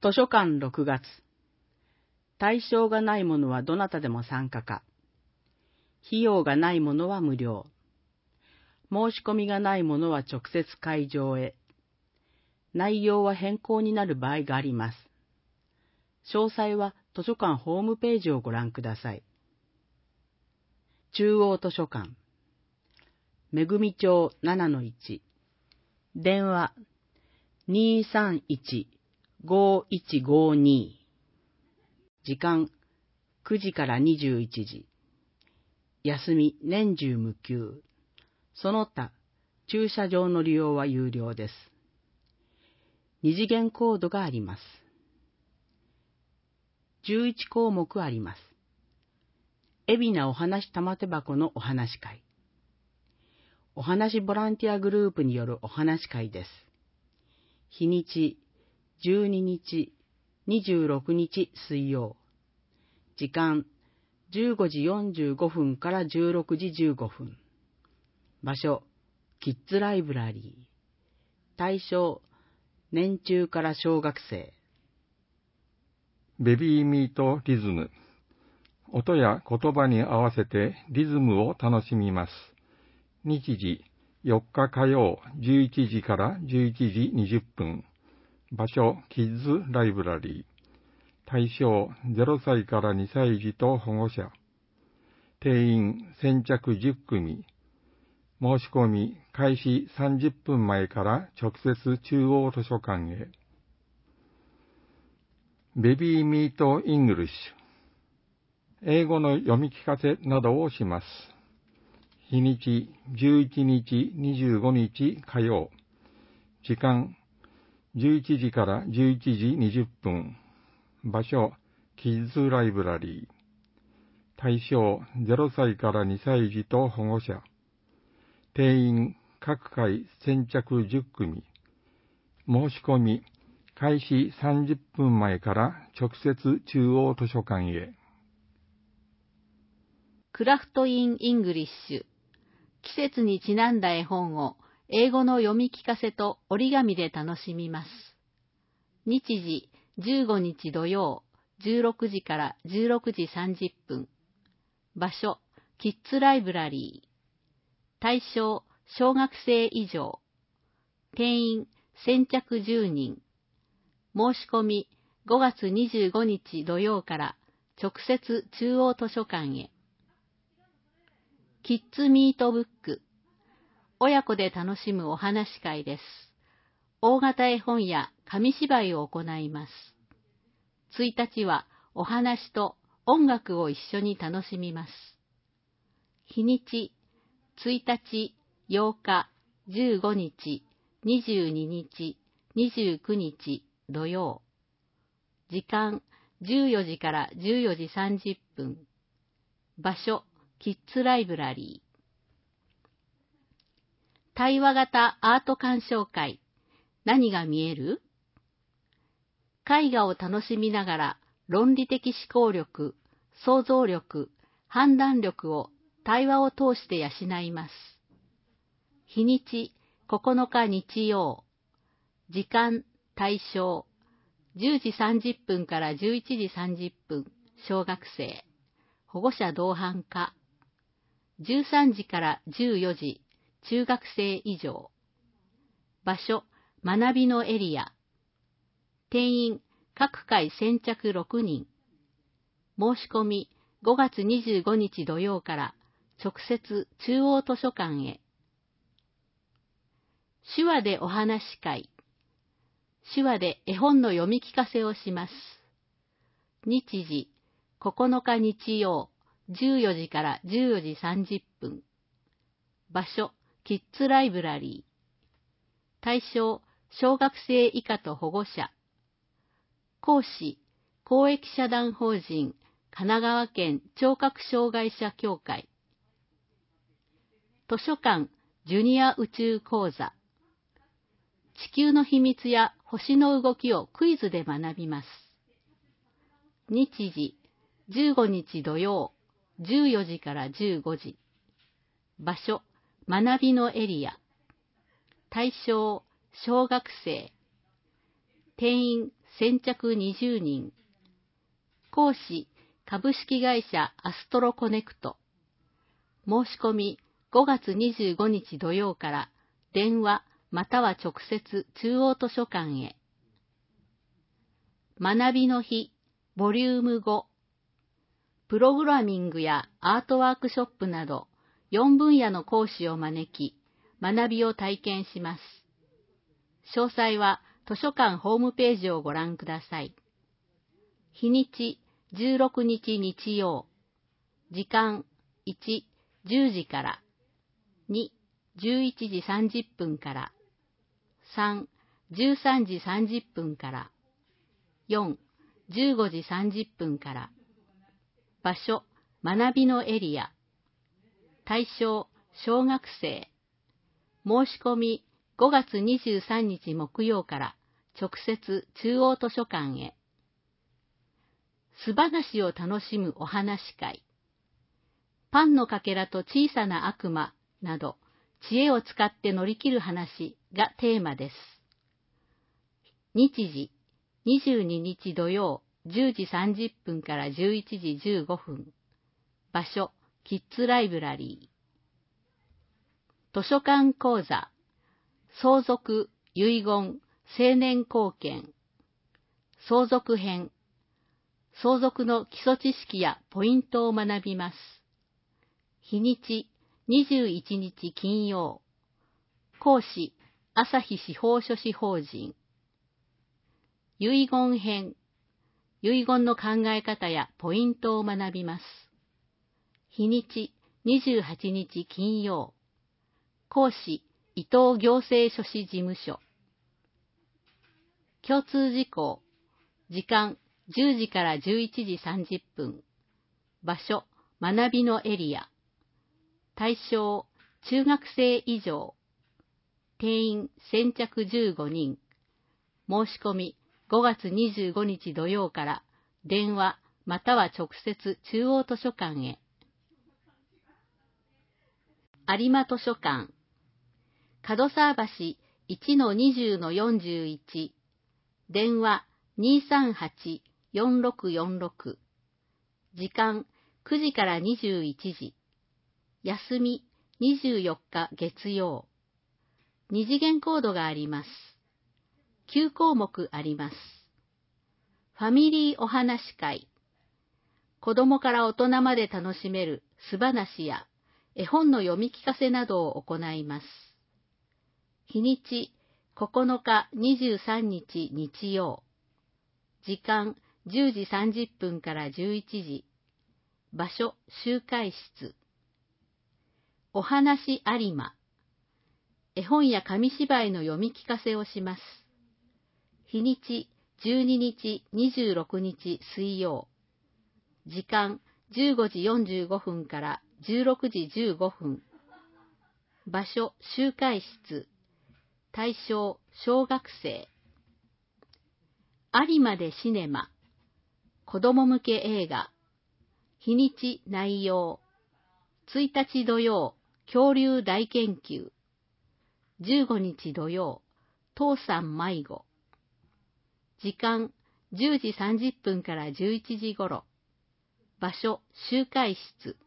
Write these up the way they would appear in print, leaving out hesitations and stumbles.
図書館6月。対象がないものはどなたでも参加か。費用がないものは無料。申し込みがないものは直接会場へ。内容は変更になる場合があります。詳細は図書館ホームページをご覧ください。中央図書館。めぐみ町 7-1。電話 231-5152。時間9時から21時。休み年中無休。その他、駐車場の利用は有料です。二次元コードがあります。11項目あります。海老名お話玉手箱のお話会。お話ボランティアグループによるお話会です。日にち12日、26日水曜。時間15時45分から16時15分。場所、キッズライブラリー。対象、年中から小学生。 ベビーミートリズム。音や言葉に合わせてリズムを楽しみます。日時、4日火曜11時から11時20分。場所、キッズライブラリー。対象、0歳から2歳児と保護者。定員、先着10組。申し込み、開始30分前から直接中央図書館へ。ベビーミートイングリッシュ。英語の読み聞かせなどをします。日にち、11日、25日火曜。時間、11時から11時20分。場所、キッズライブラリー。対象、0歳から2歳児と保護者。定員、各回先着10組。申し込み、開始30分前から直接中央図書館へ。 クラフトイン・イングリッシュ。季節にちなんだ絵本を英語の読み聞かせと折り紙で楽しみます。日時15日土曜16時から16時30分。場所、キッズライブラリー。対象、小学生以上。定員、先着10人。申し込み、5月25日土曜から直接中央図書館へ。キッズミートブック。親子で楽しむお話会です。大型絵本や紙芝居を行います。1日はお話と音楽を一緒に楽しみます。日にち、1日、8日、15日、22日、29日土曜。時間、14時から14時30分。場所、キッズライブラリー。対話型アート鑑賞会。何が見える？絵画を楽しみながら論理的思考力、想像力、判断力を対話を通して養います。日にち9日日曜。時間対象。10時30分から11時30分、小学生。保護者同伴か。13時から14時、中学生以上。場所、学びのエリア。定員、各回先着6人。申し込み、5月25日土曜から直接中央図書館へ。手話でお話会。手話で絵本の読み聞かせをします。日時、9日日曜、14時から14時30分。場所、キッズライブラリー。対象、小学生以下と保護者。講師、公益社団法人、神奈川県聴覚障害者協会。図書館、ジュニア宇宙講座。地球の秘密や星の動きをクイズで学びます。日時、15日土曜、14時から15時。場所、学びのエリア。対象、小学生。定員先着20人。講師、株式会社アストロコネクト。申し込み5月25日土曜から電話または直接中央図書館へ。学びの日ボリューム5。プログラミングやアートワークショップなど4分野の講師を招き、学びを体験します。詳細は図書館ホームページをご覧ください。日にち16日日曜。時間1、10時から。2、11時30分から。3、13時30分から。4、15時30分から。場所、学びのエリア。対象、小学生。申し込み、5月23日木曜から直接中央図書館へ。素話を楽しむお話会。パンのかけらと小さな悪魔など、知恵を使って乗り切る話がテーマです。日時、22日土曜10時30分から11時15分。場所、キッズライブラリー。図書館講座。相続、遺言、成年後見。相続編。相続の基礎知識やポイントを学びます。日にち、21日金曜。講師、朝日司法書士法人。遺言編。遺言の考え方やポイントを学びます。日にち、28日金曜。講師、伊藤行政書士事務所。共通事項。時間、10時から11時30分。場所、学びのエリア。対象、中学生以上。定員、先着15人。申し込み、5月25日土曜から電話または直接中央図書館へ。有馬図書館。門沢橋 1-20-41。電話238-4646。時間9時から21時。休み24日月曜。二次元コードがあります。9項目あります。ファミリーお話会。子供から大人まで楽しめる素話や絵本の読み聞かせなどを行います。日にち9日23日日曜。時間10時30分から11時。場所集会室。お話有馬。絵本や紙芝居の読み聞かせをします。日にち12日26日水曜。時間15時45分から16時15分。場所集会室。対象小学生。有馬でシネマ。子供向け映画。日にち内容。1日土曜恐竜大研究。15日土曜父さん迷子。時間10時30分から11時頃。場所集会室。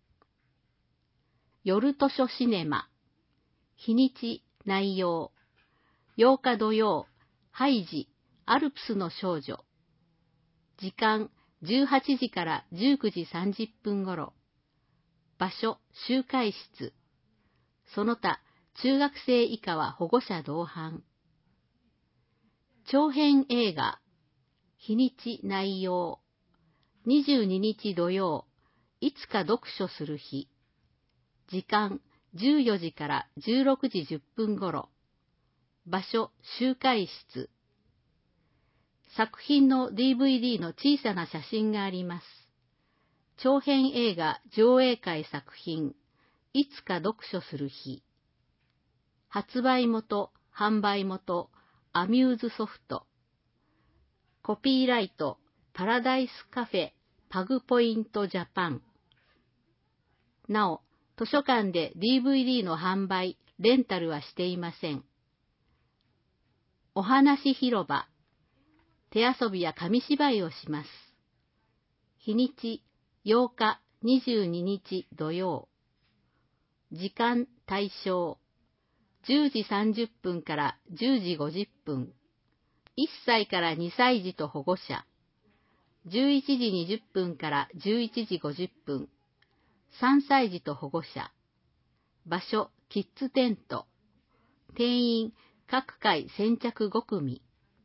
夜図書シネマ。日にち内容。8日土曜ハイジアルプスの少女。時間18時から19時30分頃。場所集会室。その他中学生以下は保護者同伴。長編映画。日にち内容。22日土曜いつか読書する日。時間14時から16時10分頃。場所集会室。作品の DVD の小さな写真があります。長編映画上映会作品いつか読書する日。発売元、販売元、アミューズソフト。コピーライト、パラダイスカフェ、パグポイントジャパン。なお、図書館で DVD の販売、レンタルはしていません。お話広場。 手遊びや紙芝居をします。日にち8日22日土曜。時間対象10時30分から10時50分。1歳から2歳児と保護者。11時20分から11時50分。3歳児と保護者。場所、キッズテント。定員、各回先着5組。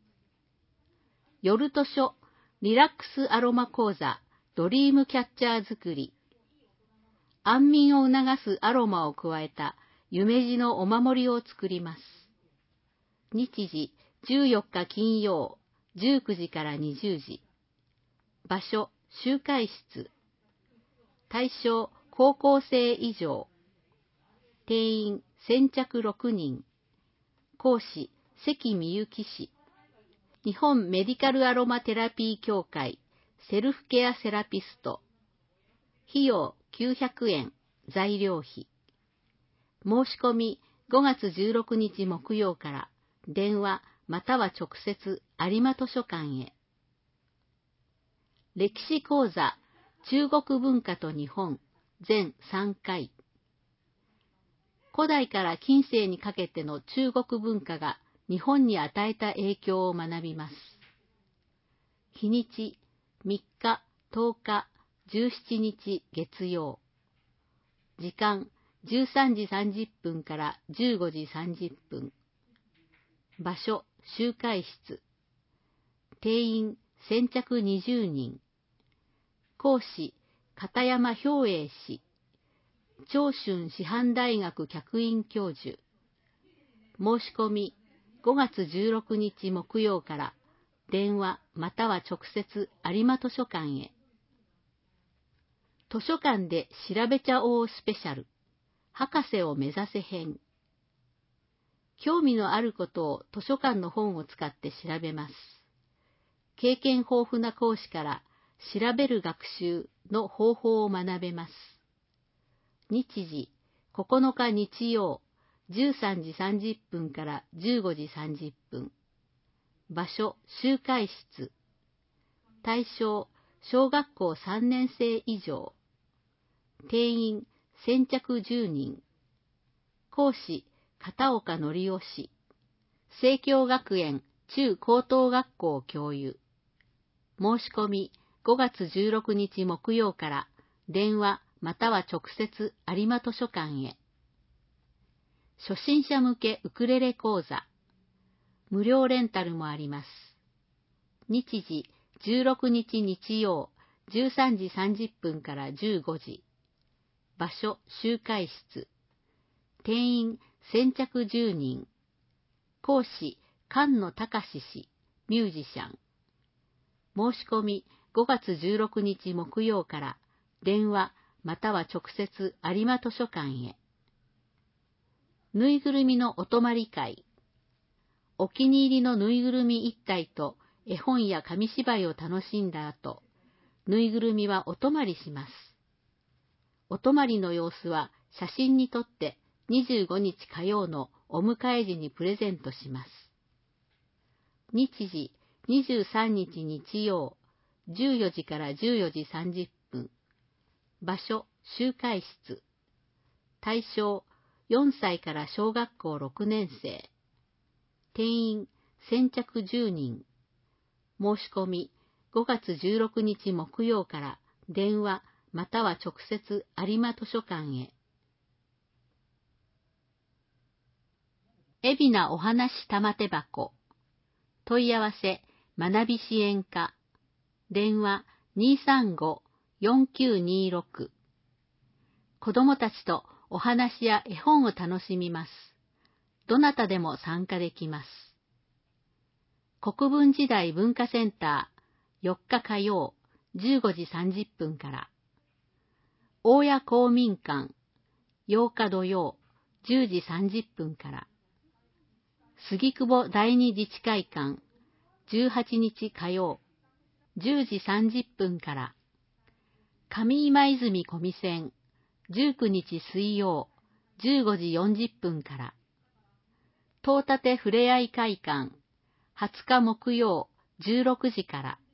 夜図書、リラックスアロマ講座、ドリームキャッチャー作り。安眠を促すアロマを加えた夢路のお守りを作ります。日時、14日金曜、19時から20時。場所、集会室。対象、高校生以上。定員、先着6人。講師、関美幸氏。日本メディカルアロマテラピー協会、セルフケアセラピスト。費用900円、材料費。申し込み5月16日木曜から、電話または直接有馬図書館へ。歴史講座、中国文化と日本、全3回。古代から近世にかけての中国文化が日本に与えた影響を学びます。日にち、3日、10日、17日月曜。時間、13時30分から15時30分。場所、集会室。定員、先着20人。講師、片山兵衛氏。長春師範大学客員教授。申し込み、5月16日木曜から、電話または直接有馬図書館へ。図書館で調べちゃおうスペシャル。博士を目指せ編。興味のあることを図書館の本を使って調べます。経験豊富な講師から調べる学習の方法を学べます。日時、9日日曜、13時30分から15時30分。場所、集会室。対象、小学校3年生以上。定員、先着10人。講師、片岡則夫氏。聖教学園中高等学校教諭。申し込み、5月16日木曜から、電話または直接有馬図書館へ。初心者向けウクレレ講座。無料レンタルもあります。日時、16日日曜、13時30分から15時。場所、集会室。定員、先着10人。講師、菅野隆氏、ミュージシャン。申し込み、5月16日木曜から、電話または直接有馬図書館へ。ぬいぐるみのお泊まり会。お気に入りのぬいぐるみ1体と絵本や紙芝居を楽しんだ後、ぬいぐるみはお泊まりします。お泊まりの様子は写真に撮って25日火曜のお迎え時にプレゼントします。日時、23日日曜、14時から14時30分。場所、集会室。対象、4歳から小学校6年生。定員、先着10人。申し込み、5月16日木曜から電話または直接有馬図書館へ。海老名お話玉手箱。問い合わせ、学び支援課。電話235-4926。子どもたちとお話や絵本を楽しみます。どなたでも参加できます。国分時代文化センター4日火曜15時30分から。大谷公民館8日土曜10時30分から。杉久保第二自治会館18日火曜10時30分から。上今泉小見線19日水曜15時40分から東立ふれあい会館20日木曜 16時から